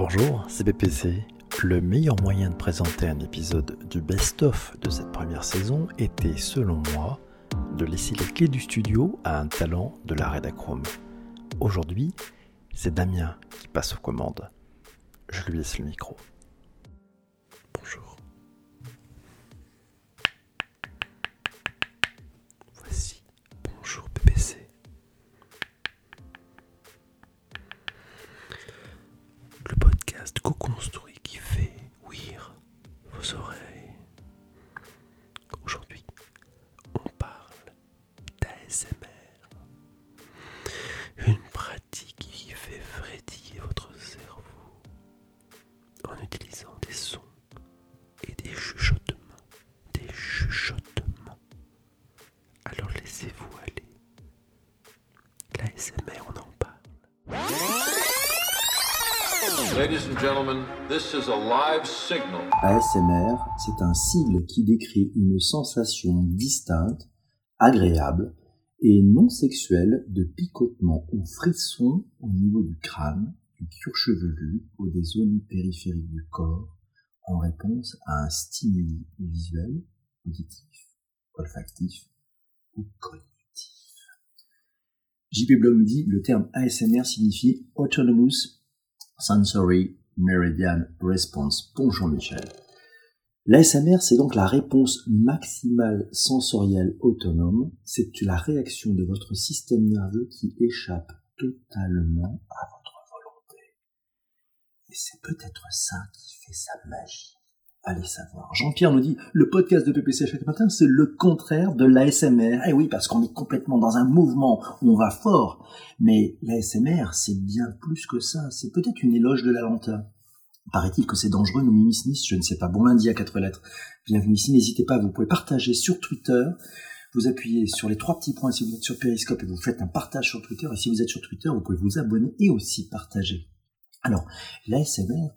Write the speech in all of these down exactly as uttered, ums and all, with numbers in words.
Bonjour, c'est B P C. Le meilleur moyen de présenter un épisode du best-of de cette première saison était, selon moi, de laisser les clés du studio à un talent de la rédacrome. Aujourd'hui, c'est Damien qui passe aux commandes. Je lui laisse le micro. Bonjour. Voici Bonjour B P C. Le podcast co-construit qui fait ouïr vos oreilles. Aujourd'hui, on parle d'A S M R. Une pratique qui fait frétiller votre cerveau en utilisant des sons et des chuchotements. Des chuchotements. Alors laissez-vous aller. L'A S M R, on en parle. Ladies and gentlemen, this is a live signal. A S M R, c'est un sigle qui décrit une sensation distincte, agréable et non sexuelle de picotement ou frisson au niveau du crâne, du cuir chevelu ou des zones périphériques du corps en réponse à un stimuli visuel, auditif, olfactif ou cognitif. J P Blog nous dit le terme A S M R signifie Autonomous Sensory Meridian Response. Bonjour Michel. L'A S M R, c'est donc la réponse maximale sensorielle autonome. C'est la réaction de votre système nerveux qui échappe totalement à votre volonté. Et c'est peut-être ça qui fait sa magie. Allez savoir. Jean-Pierre nous dit, le podcast de P P C chaque matin, c'est le contraire de l'A S M R. Eh oui, parce qu'on est complètement dans un mouvement où on va fort. Mais l'A S M R, c'est bien plus que ça. C'est peut-être une éloge de la lenteur. Paraît-il que c'est dangereux, nous Mimi Smith, je ne sais pas. Bon lundi à quatre lettres. Bienvenue ici, n'hésitez pas, vous pouvez partager sur Twitter. Vous appuyez sur les trois petits points si vous êtes sur Periscope et vous faites un partage sur Twitter. Et si vous êtes sur Twitter, vous pouvez vous abonner et aussi partager. Alors, l'A S M R,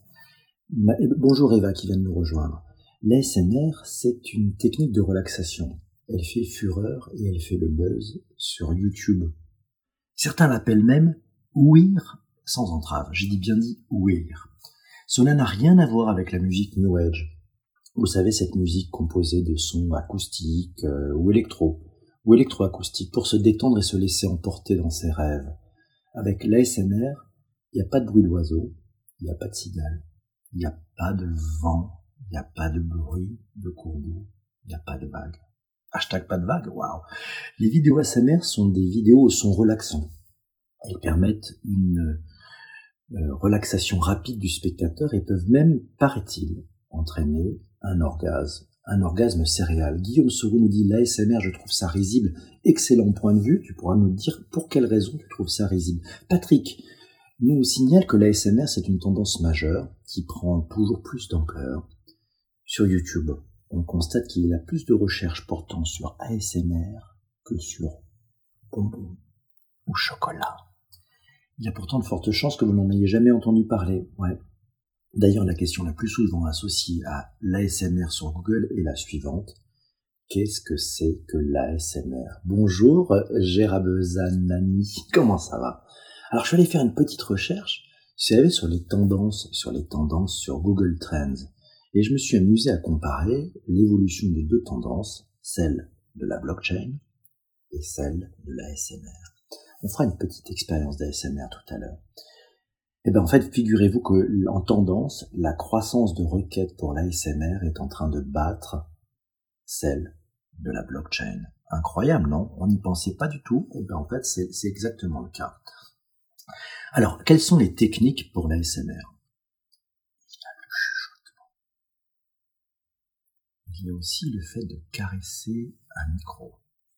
bonjour Eva qui vient de nous rejoindre. L'A S M R, c'est une technique de relaxation. Elle fait fureur et elle fait le buzz sur YouTube. Certains l'appellent même ouïr sans entrave. J'ai dit bien dit ouïr. Cela n'a rien à voir avec la musique New Age. Vous savez, cette musique composée de sons acoustiques euh, ou électro, ou électroacoustiques pour se détendre et se laisser emporter dans ses rêves. Avec l'A S M R, il n'y a pas de bruit d'oiseau, il n'y a pas de cigale. Il n'y a pas de vent, il n'y a pas de bruit de cours d'eau, il n'y a pas de vagues. Hashtag pas de vagues, waouh. Les vidéos A S M R sont des vidéos au son relaxant. Elles permettent une euh, relaxation rapide du spectateur et peuvent même, paraît-il, entraîner un orgasme, un orgasme céréal. Guillaume Sorou nous dit l'A S M R, je trouve ça risible. Excellent point de vue, tu pourras nous dire pour quelle raison tu trouves ça risible. Patrick nous signale que l'A S M R, c'est une tendance majeure qui prend toujours plus d'ampleur. Sur YouTube, on constate qu'il y a plus de recherches portant sur A S M R que sur bonbons ou chocolat. Il y a pourtant de fortes chances que vous n'en ayez jamais entendu parler. Ouais. D'ailleurs, la question la plus souvent associée à l'A S M R sur Google est la suivante. Qu'est-ce que c'est que l'A S M R? Bonjour, Gérabezanani. Comment ça va? Alors, je suis allé faire une petite recherche, vous savez, sur les tendances, sur les tendances sur Google Trends. Et je me suis amusé à comparer l'évolution de deux tendances, celle de la blockchain et celle de l'A S M R. On fera une petite expérience d'A S M R tout à l'heure. Et bien, en fait, figurez-vous que, en tendance, la croissance de requêtes pour l'A S M R est en train de battre celle de la blockchain. Incroyable, non? On n'y pensait pas du tout. Et bien, en fait, c'est, c'est exactement le cas. Alors, quelles sont les techniques pour l'A S M R? Il y a le chuchotement. Il y a aussi le fait de caresser un micro.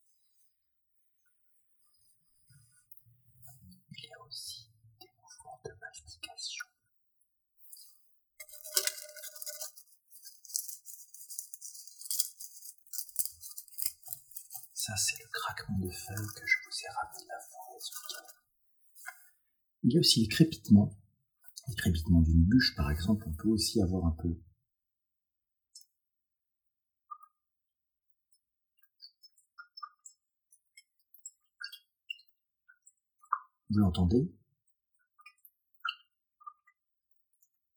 Il y a aussi des mouvements de mastication. Ça, c'est le craquement de feuilles que je vous ai ramené de la forêt ce week-end. Il y a aussi les crépitements. Les crépitements d'une bûche, par exemple, on peut aussi avoir un peu. Vous l'entendez?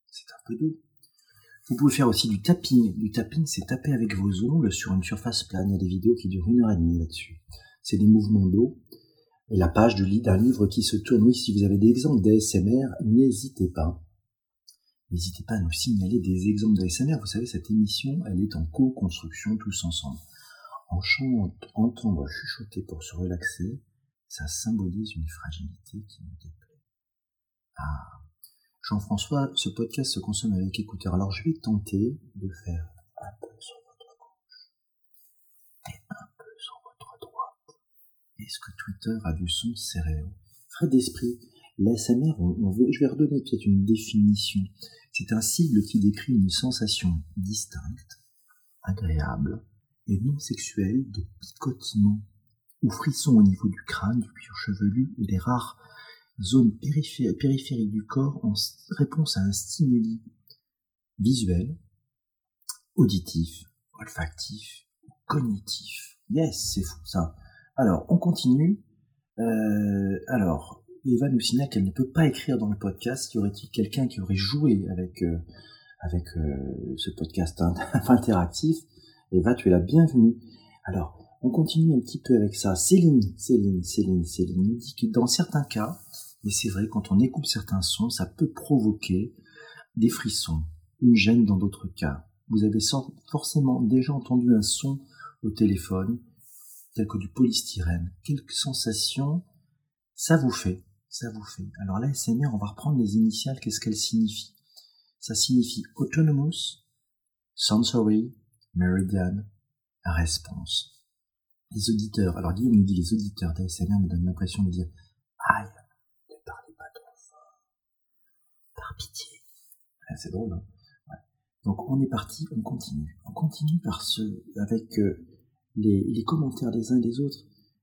peu d'eau. Vous pouvez faire aussi du tapping. Du tapping, c'est taper avec vos ongles sur une surface plane. Il y a des vidéos qui durent une heure et demie là-dessus. C'est des mouvements d'eau. Et la page du lit d'un livre qui se tourne. Oui, si vous avez des exemples d'A S M R, n'hésitez pas. N'hésitez pas à nous signaler des exemples d'A S M R. Vous savez, cette émission, elle est en co-construction tous ensemble. En chant, entendre chuchoter pour se relaxer, ça symbolise une fragilité qui me déplaît. Ah, Jean-François, ce podcast se consomme avec écouteurs. Alors je vais tenter de faire un peu sur votre gauche et un peu sur votre droite. Est-ce que Twitter a du son stéréo? Frais d'esprit, l'A S M R, on, on veut, je vais redonner peut-être une définition. C'est un sigle qui décrit une sensation distincte, agréable et non sexuelle de picotement ou frisson au niveau du crâne, du cuir chevelu et des rares zones périphé- périphériques du corps en réponse à un stimuli visuel, auditif, olfactif, cognitif. Yes, c'est fou ça. Alors, on continue. Euh, alors, Eva nous signale qu'elle ne peut pas écrire dans le podcast. Y aurait-il quelqu'un qui aurait joué avec, euh, avec euh, ce podcast interactif? Eva, tu es la bienvenue. Alors, on continue un petit peu avec ça. Céline, Céline, Céline, Céline nous dit que dans certains cas, et c'est vrai, quand on écoute certains sons, ça peut provoquer des frissons, une gêne dans d'autres cas. Vous avez forcément déjà entendu un son au téléphone, tel que du polystyrène. Quelques sensations, ça vous fait, ça vous fait. Alors là, l'A S M R, on va reprendre les initiales, qu'est-ce qu'elles signifient? Ça signifie Autonomous, Sensory, Meridian, Response. Les auditeurs, alors Guillaume nous dit les auditeurs d'A S M R me donnent l'impression de dire « Aïe, ne parlez pas trop fort, par pitié ». C'est drôle, hein, ouais. Donc on est parti, on continue. On continue par ce, avec euh, les, les commentaires des uns et des autres.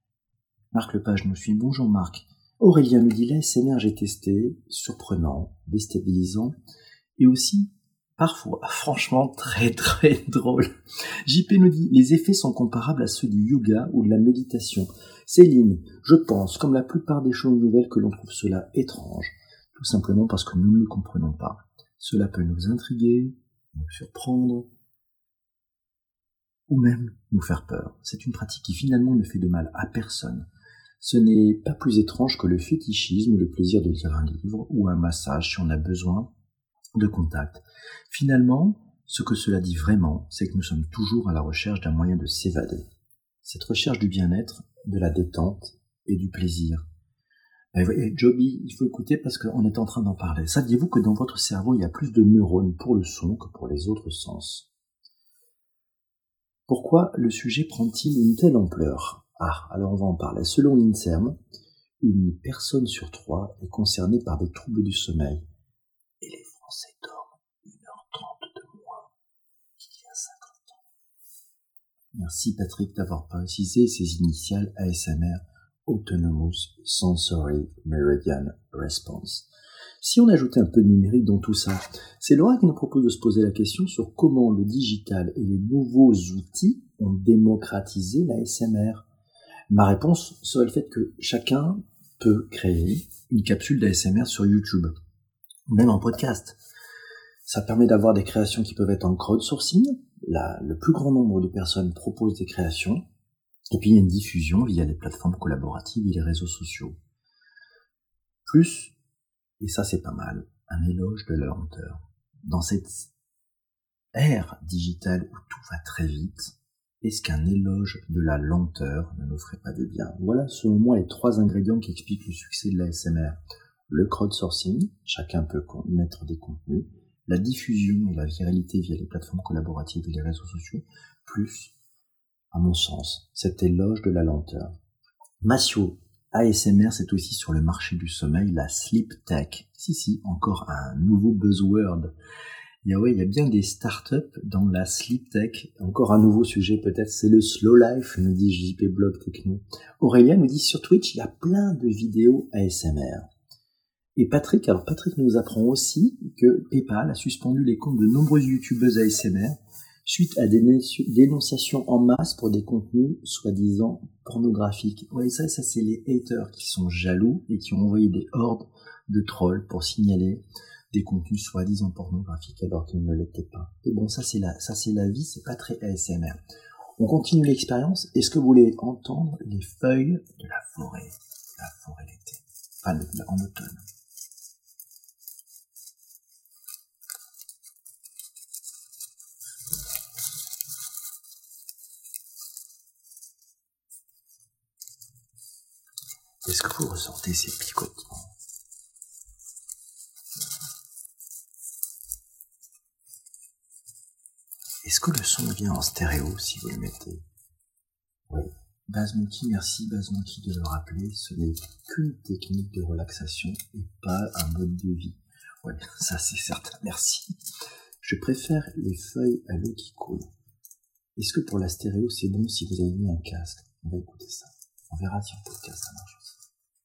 Marc Lepage nous suit. Bonjour Marc. Aurélien nous dit l'A S M R j'ai testé, surprenant, déstabilisant et aussi parfois franchement très très drôle. J P nous dit les effets sont comparables à ceux du yoga ou de la méditation. Céline, je pense, comme la plupart des choses nouvelles, que l'on trouve cela étrange, tout simplement parce que nous ne le comprenons pas. Cela peut nous intriguer, nous surprendre, ou même nous faire peur. C'est une pratique qui finalement ne fait de mal à personne. Ce n'est pas plus étrange que le fétichisme ou le plaisir de lire un livre ou un massage si on a besoin de contact. Finalement, ce que cela dit vraiment, c'est que nous sommes toujours à la recherche d'un moyen de s'évader. Cette recherche du bien-être, de la détente et du plaisir. Et Joby, il faut écouter parce qu'on est en train d'en parler. Saviez-vous que dans votre cerveau, il y a plus de neurones pour le son que pour les autres sens? Pourquoi le sujet prend-il une telle ampleur? Ah, alors on va en parler. Selon l'INSERM, une personne sur trois est concernée par des troubles du sommeil. Et les Français dorment une heure trente de moins qu'il y a cinquante ans. Merci Patrick d'avoir précisé ces initiales A S M R. Autonomous Sensory Meridian Response. Si on ajoutait un peu de numérique dans tout ça, c'est Laura qui nous propose de se poser la question sur comment le digital et les nouveaux outils ont démocratisé l'A S M R. Ma réponse serait le fait que chacun peut créer une capsule d'A S M R sur YouTube, même en podcast. Ça permet d'avoir des créations qui peuvent être en crowdsourcing. Là, le plus grand nombre de personnes proposent des créations. Et puis il y a une diffusion via les plateformes collaboratives et les réseaux sociaux. Plus, et ça c'est pas mal, un éloge de la lenteur. Dans cette ère digitale où tout va très vite, est-ce qu'un éloge de la lenteur ne nous ferait pas de bien? Voilà selon moi les trois ingrédients qui expliquent le succès de l'A S M R. Le crowdsourcing, chacun peut mettre des contenus, la diffusion et la viralité via les plateformes collaboratives et les réseaux sociaux, plus, à mon sens, cet éloge de la lenteur. Massio, A S M R, c'est aussi sur le marché du sommeil, la sleep tech. Si, si, encore un nouveau buzzword. Il y a, ouais, il y a bien des startups dans la sleep tech. Encore un nouveau sujet peut-être, c'est le slow life, nous dit J P Blog Techno. Aurélien nous dit sur Twitch, il y a plein de vidéos A S M R. Et Patrick, alors Patrick nous apprend aussi que PayPal a suspendu les comptes de nombreuses youtubeuses A S M R suite à des dénonciations en masse pour des contenus soi-disant pornographiques. Ouais, ça, ça c'est les haters qui sont jaloux et qui ont envoyé des hordes de trolls pour signaler des contenus soi-disant pornographiques alors qu'ils ne l'étaient pas. Et bon, ça c'est la, ça c'est la vie, c'est pas très A S M R. On continue l'expérience. Est-ce que vous voulez entendre les feuilles de la forêt, la forêt l'été, enfin en automne? Est-ce que vous ressentez ces picotements? Est-ce que le son vient en stéréo si vous le mettez? Oui. Bazmonkey, merci Bazmonkey de le rappeler, ce n'est qu'une technique de relaxation et pas un mode de vie. Oui, ça c'est certain, merci. Je préfère les feuilles à l'eau qui coule. Est-ce que pour la stéréo c'est bon si vous avez mis un casque? On va écouter ça. On verra si en podcast ça marche aussi.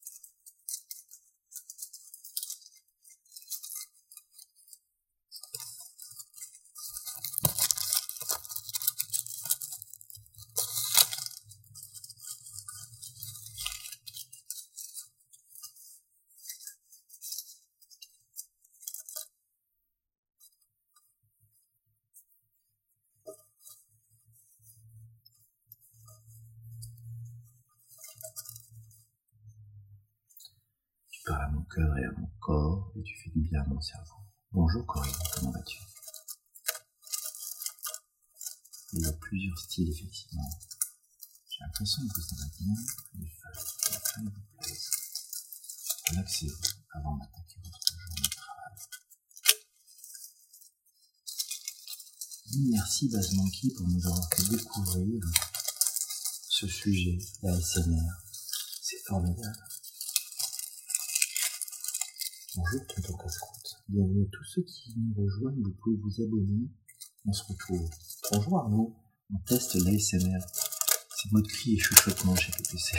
Tu parles à mon cœur et à mon corps, et tu fais du bien à mon cerveau. Bonjour Corinne, comment vas-tu? Il y a plusieurs styles, effectivement. J'ai l'impression que ça va bien. Les feuilles, les feuilles vous plaisent. Relaxez-vous avant d'attaquer votre journée de travail. Merci Bazmonkey pour nous avoir fait découvrir ce sujet, la A S M R. C'est formidable. Bonjour Tonton Casse-Croûte. Bienvenue à tous ceux qui nous rejoignent. Vous pouvez vous abonner. On se retrouve. Bonjour Arnaud. On teste l'A S M R. C'est mode cri et chuchotement chez P P C.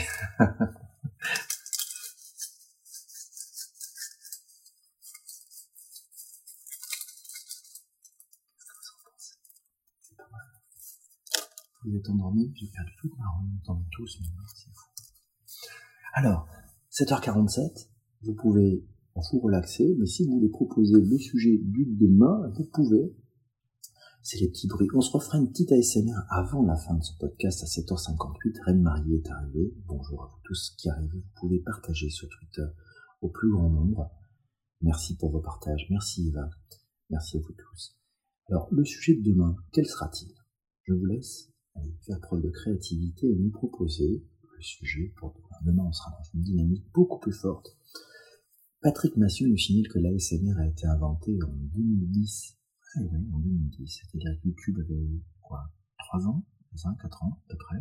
Vous êtes endormis? J'ai perdu toute ma ronde. On entend tous maintenant. C'est fou. Alors, sept heures quarante-sept. Vous pouvez vous relaxer, mais si vous voulez proposer le sujet du demain, vous pouvez. C'est les petits bruits. On se refera une petite A S M R avant la fin de ce podcast à sept heures cinquante-huit. Reine Marie est arrivée. Bonjour à vous tous qui arrivez. Vous pouvez partager sur Twitter au plus grand nombre. Merci pour vos partages. Merci Eva. Merci à vous tous. Alors, le sujet de demain, quel sera-t-il? Je vous laisse aller faire preuve de créativité et nous proposer le sujet pour demain. Demain, on sera dans une dynamique beaucoup plus forte. Patrick Massion nous signale que l'A S M R a été inventé en deux mille dix. Ah oui, en deux mille dix. C'est-à-dire que YouTube avait, quoi, trois ans, cinq, quatre ans, à peu près.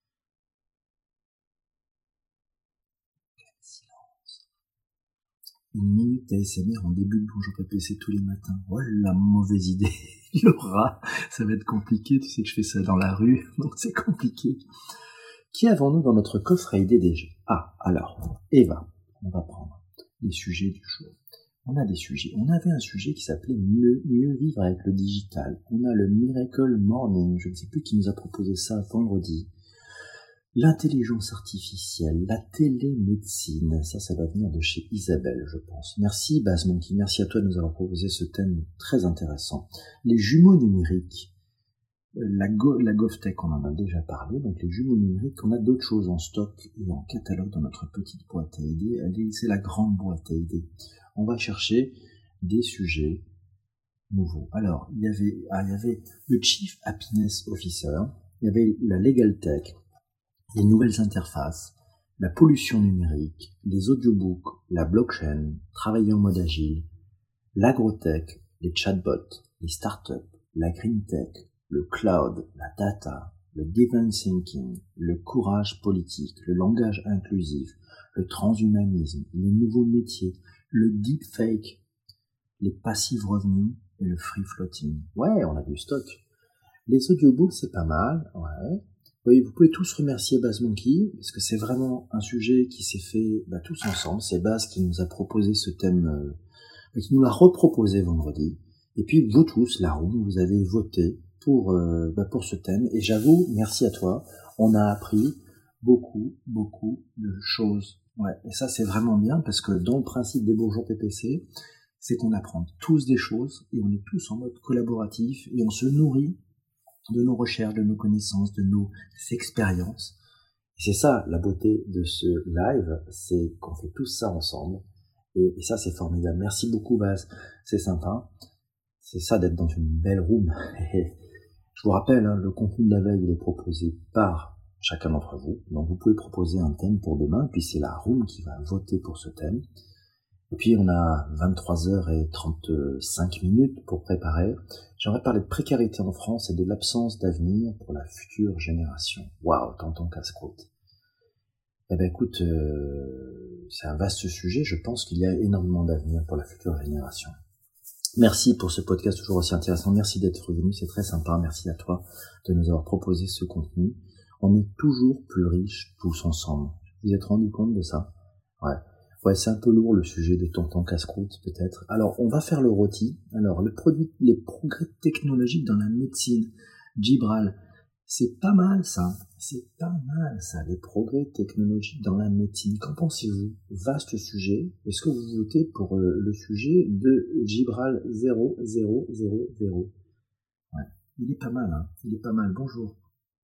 Quel silence. Une minute d'A S M R en début de Bonjour P P C tous les matins. Oh la mauvaise idée. Laura, ça va être compliqué. Tu sais que je fais ça dans la rue, donc c'est compliqué. Qui avons-nous dans notre coffre à idées déjà? Ah, alors, Eva, on va prendre les sujets du jour. On a des sujets. On avait un sujet qui s'appelait mieux, mieux vivre avec le digital. On a le Miracle Morning. Je ne sais plus qui nous a proposé ça vendredi. L'intelligence artificielle, la télémédecine. Ça, ça va venir de chez Isabelle, je pense. Merci Bazmonkey. Merci à toi de nous avoir proposé ce thème très intéressant. Les jumeaux numériques. La, Go, la GovTech, on en a déjà parlé, donc les jumeaux numériques, on a d'autres choses en stock et en catalogue dans notre petite boîte à idées. C'est la grande boîte à idées. On va chercher des sujets nouveaux. Alors, il y avait, ah, il y avait le Chief Happiness Officer, il y avait la Legal Tech, les nouvelles interfaces, la pollution numérique, les audiobooks, la blockchain, travailler en mode agile, l'agrotech, les chatbots, les startups, la green tech, le cloud, la data, le design thinking, le courage politique, le langage inclusif, le transhumanisme, les nouveaux métiers, le deepfake, les passive revenus et le free floating. Ouais, on a du stock. Les audiobooks, c'est pas mal, ouais. Oui, vous pouvez tous remercier Bazmonkey, parce que c'est vraiment un sujet qui s'est fait bah, tous ensemble. C'est Baz qui nous a proposé ce thème, euh, qui nous l'a reproposé vendredi. Et puis vous tous, la room, vous avez voté pour euh, bah, pour ce thème. Et j'avoue, merci à toi, on a appris beaucoup, beaucoup de choses. Ouais, et ça c'est vraiment bien, parce que dans le principe des Bonjour P P C, c'est qu'on apprend tous des choses et on est tous en mode collaboratif et on se nourrit de nos recherches, de nos connaissances, de nos expériences. Et c'est ça la beauté de ce live, c'est qu'on fait tout ça ensemble. Et, et ça, c'est formidable. Merci beaucoup, Baz. C'est sympa. C'est ça d'être dans une belle room. Et je vous rappelle, hein, le contenu de la veille, il est proposé par chacun d'entre vous. Donc, vous pouvez proposer un thème pour demain. Puis, c'est la room qui va voter pour ce thème. Et puis, on a vingt-trois heures trente-cinq minutes pour préparer. J'aimerais parler de précarité en France et de l'absence d'avenir pour la future génération. Waouh, tonton casse-croûte. Eh ben, écoute, euh, c'est un vaste sujet. Je pense qu'il y a énormément d'avenir pour la future génération. Merci pour ce podcast toujours aussi intéressant. Merci d'être venu, c'est très sympa. Merci à toi de nous avoir proposé ce contenu. On est toujours plus riches tous ensemble. Vous vous êtes rendu compte de ça? Ouais. Ouais, c'est un peu lourd le sujet de tonton casse-croûte peut-être. Alors, on va faire le rôti. Alors, le produit, les progrès technologiques dans la médecine. Gibral, c'est pas mal ça. C'est pas mal ça, les progrès technologiques dans la médecine. Qu'en pensez-vous? Vaste sujet. Est-ce que vous votez pour euh, le sujet de Gibral zéro zéro zéro zéro? Ouais, il est pas mal, hein. Il est pas mal. Bonjour.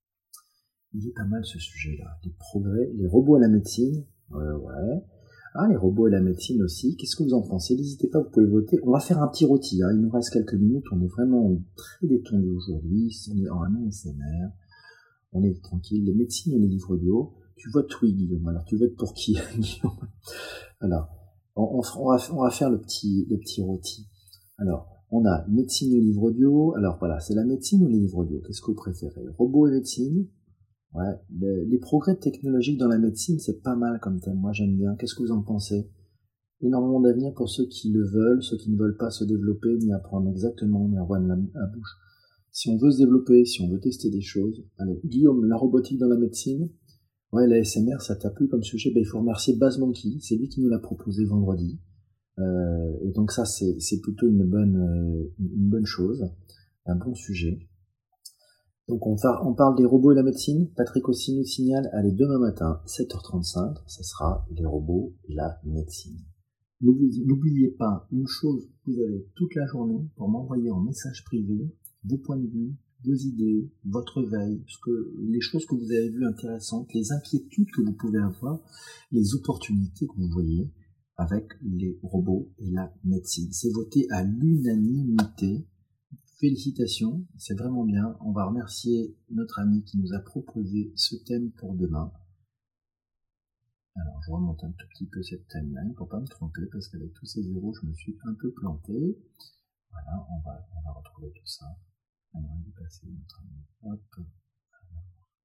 Il est pas mal ce sujet-là. Les progrès, les robots à la médecine. Ouais, ouais. Ah, les robots et la médecine aussi. Qu'est-ce que vous en pensez? N'hésitez pas, vous pouvez voter. On va faire un petit rôti, hein. Il nous reste quelques minutes. On est vraiment très détendu aujourd'hui. On est en A S M R. On est tranquille. Les médecines ou les livres audio. Tu votes oui, Guillaume. Alors, tu votes pour qui, Guillaume? Alors, on, on, on, va, on va faire le petit, le petit rôti. Alors, on a médecine ou livre audio. Alors, voilà, c'est la médecine ou les livres audio? Qu'est-ce que vous préférez? Robots et médecine? Ouais, les, les progrès technologiques dans la médecine, c'est pas mal comme thème. Moi, j'aime bien. Qu'est-ce que vous en pensez? Énormément d'avenir pour ceux qui le veulent, ceux qui ne veulent pas se développer ni apprendre exactement, mais avoir la, la bouche. Si on veut se développer, si on veut tester des choses, allez, Guillaume, la robotique dans la médecine. Ouais, la A S M R, ça t'a plu comme sujet? Ben, il faut remercier Baz Monkey, c'est lui qui nous l'a proposé vendredi. Euh, et donc ça, c'est, c'est plutôt une bonne, euh, une bonne chose, un bon sujet. Donc on, par, on parle des robots et la médecine. Patrick aussi nous signale, allez, demain matin, sept heures trente-cinq, ça sera les robots et la médecine. N'oubliez, n'oubliez pas une chose, vous avez toute la journée pour m'envoyer en message privé vos points de vue, vos idées, votre veille, ce que, les choses que vous avez vues intéressantes, les inquiétudes que vous pouvez avoir, les opportunités que vous voyez avec les robots et la médecine. C'est voté à l'unanimité. Félicitations, c'est vraiment bien. On va remercier notre ami qui nous a proposé ce thème pour demain. Alors, je remonte un tout petit peu cette timeline pour pas me tromper, parce qu'avec tous ces zéros, je me suis un peu planté. Voilà, on va, on va retrouver tout ça. Alors, il est passé notre ami. Hop. Alors.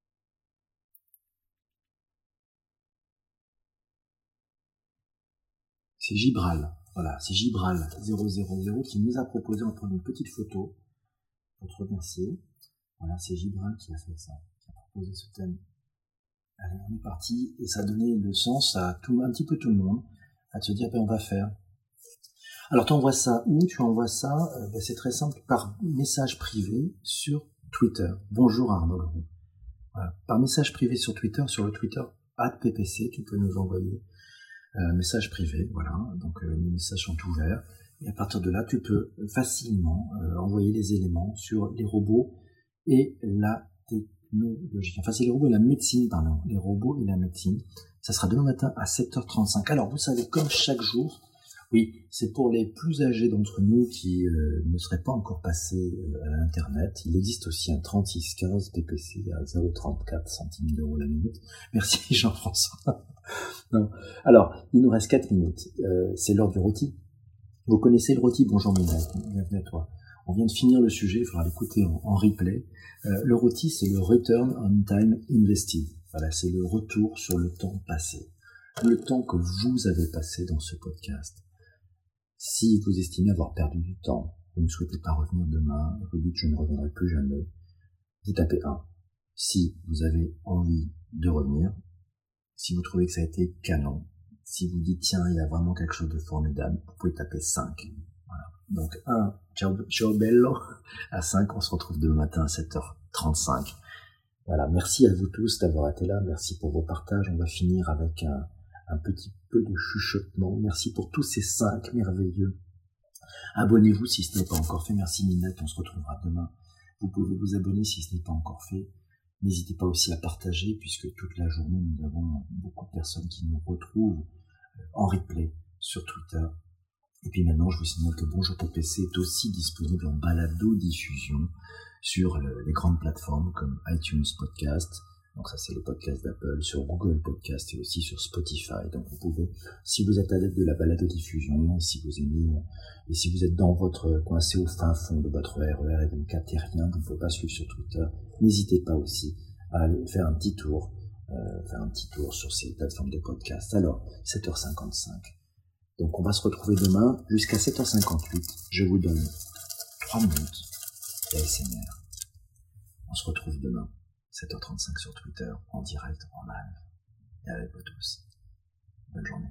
C'est Gibral. Voilà, c'est Gibral zéro zéro zéro qui nous a proposé, en prenant une petite photo pour te remercier. Voilà, c'est Gibral qui a fait ça, qui a proposé ce thème. Allez, on est parti, et ça a donné le sens à tout, un petit peu tout le monde, à te dire, ben, on va faire. Alors, tu envoies ça où? Tu envoies ça, euh, ben, c'est très simple, par message privé sur Twitter. Bonjour Arnaud Leroux. Voilà. Par message privé sur Twitter, sur le Twitter arobase P P C, tu peux nous envoyer un euh, message privé, voilà, donc euh, les messages sont ouverts, et à partir de là, tu peux facilement euh, envoyer les éléments sur les robots et la technologie. Enfin, c'est les robots et la médecine, pardon, les robots et la médecine. Ça sera demain matin à sept heures trente-cinq. Alors, vous savez, comme chaque jour, oui, c'est pour les plus âgés d'entre nous qui euh, ne seraient pas encore passés euh, à l'Internet. Il existe aussi un trente-six quinze P P C à zéro virgule trente-quatre centimes d'euros la minute. Merci Jean-François. Non. Alors, il nous reste quatre minutes. Euh, c'est l'heure du rôti. Vous connaissez le rôti? Bonjour Mila, bienvenue à toi. On vient de finir le sujet, il faudra l'écouter en, en replay. Euh, le rôti, c'est le Return on Time Invested. Voilà, c'est le retour sur le temps passé. Le temps que vous avez passé dans ce podcast. Si vous estimez avoir perdu du temps, vous ne souhaitez pas revenir demain, vous dites je ne reviendrai plus jamais, vous tapez un. Si vous avez envie de revenir, si vous trouvez que ça a été canon, si vous dites tiens, il y a vraiment quelque chose de formidable, vous pouvez taper cinq. Voilà. Donc un, ciao, ciao bello, à cinq, on se retrouve demain matin à sept heures trente-cinq. Voilà, merci à vous tous d'avoir été là, merci pour vos partages, on va finir avec un, un petit peu de chuchotement. Merci pour tous ces cinq merveilleux Abonnez-vous si ce n'est pas encore fait. Merci Minette, on se retrouvera demain. Vous pouvez vous abonner si ce n'est pas encore fait. N'hésitez pas aussi à partager, puisque toute la journée, nous avons beaucoup de personnes qui nous retrouvent en replay sur Twitter. Et puis maintenant, je vous signale que Bonjour P P C est aussi disponible en balado-diffusion sur le, les grandes plateformes comme iTunes Podcast. Donc ça, c'est le podcast d'Apple, sur Google Podcast et aussi sur Spotify. Donc vous pouvez, si vous êtes adepte de la balado-diffusion et si vous aimez, et si vous êtes dans votre coincé au fin fond de votre R E R et vous ne captez rien, vous ne pouvez pas suivre sur Twitter, n'hésitez pas aussi à aller faire un petit tour, euh, faire un petit tour sur ces plateformes de podcast. Alors, sept heures cinquante-cinq. Donc on va se retrouver demain jusqu'à sept heures cinquante-huit. Je vous donne trois minutes d'A S M R. On se retrouve demain, sept heures trente-cinq sur Twitter, en direct, en live, et avec vous tous. Bonne journée.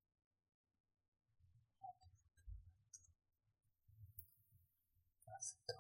C'est